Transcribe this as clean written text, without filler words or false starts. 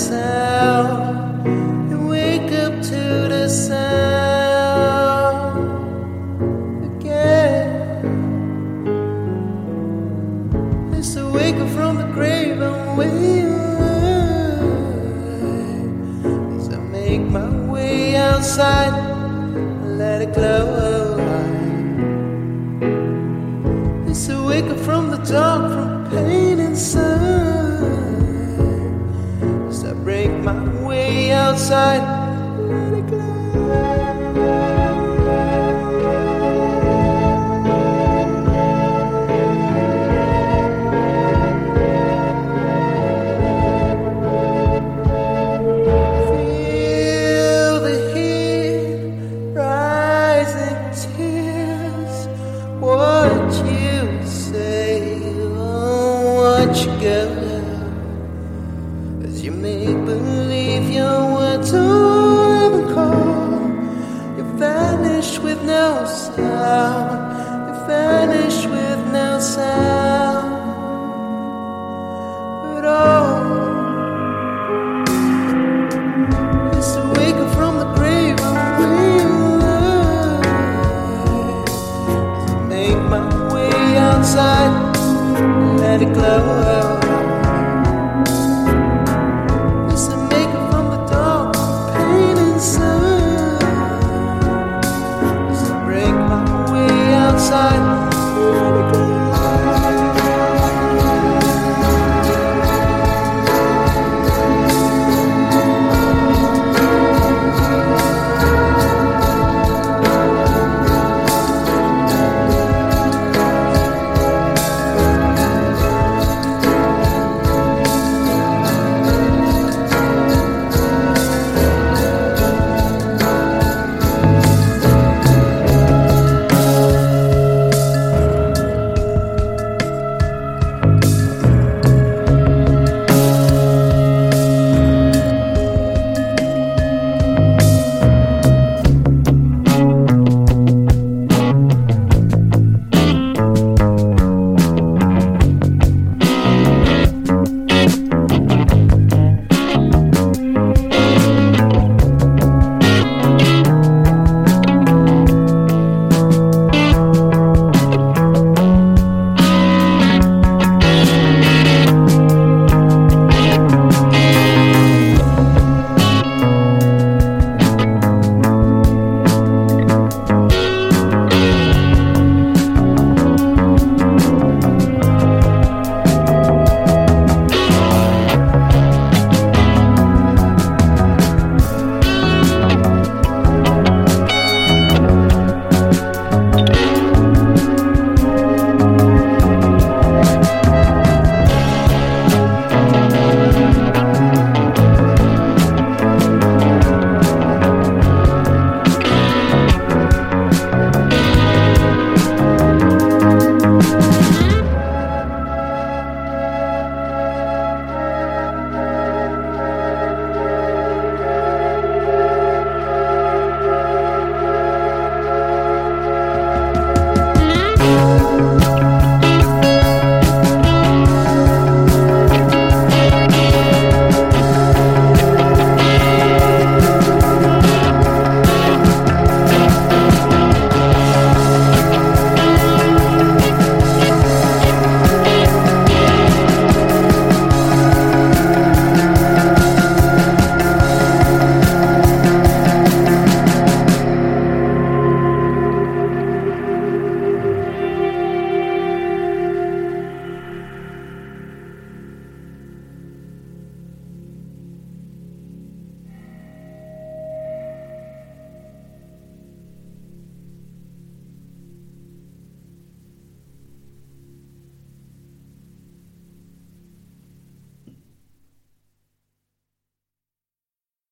sound and wake up to the sound again. It's to wake up from the grave and wake as I make my way outside and let it glow. It's to wake up from the dark, from pain inside. As I break my way outside, let it glow. Feel the heat, rising tears. What you say, oh, what you got, as you make believe your words are ever call. You vanish with no sound, you vanish with no sound at all. It's to wake up from the grave and make my way outside, let it glow.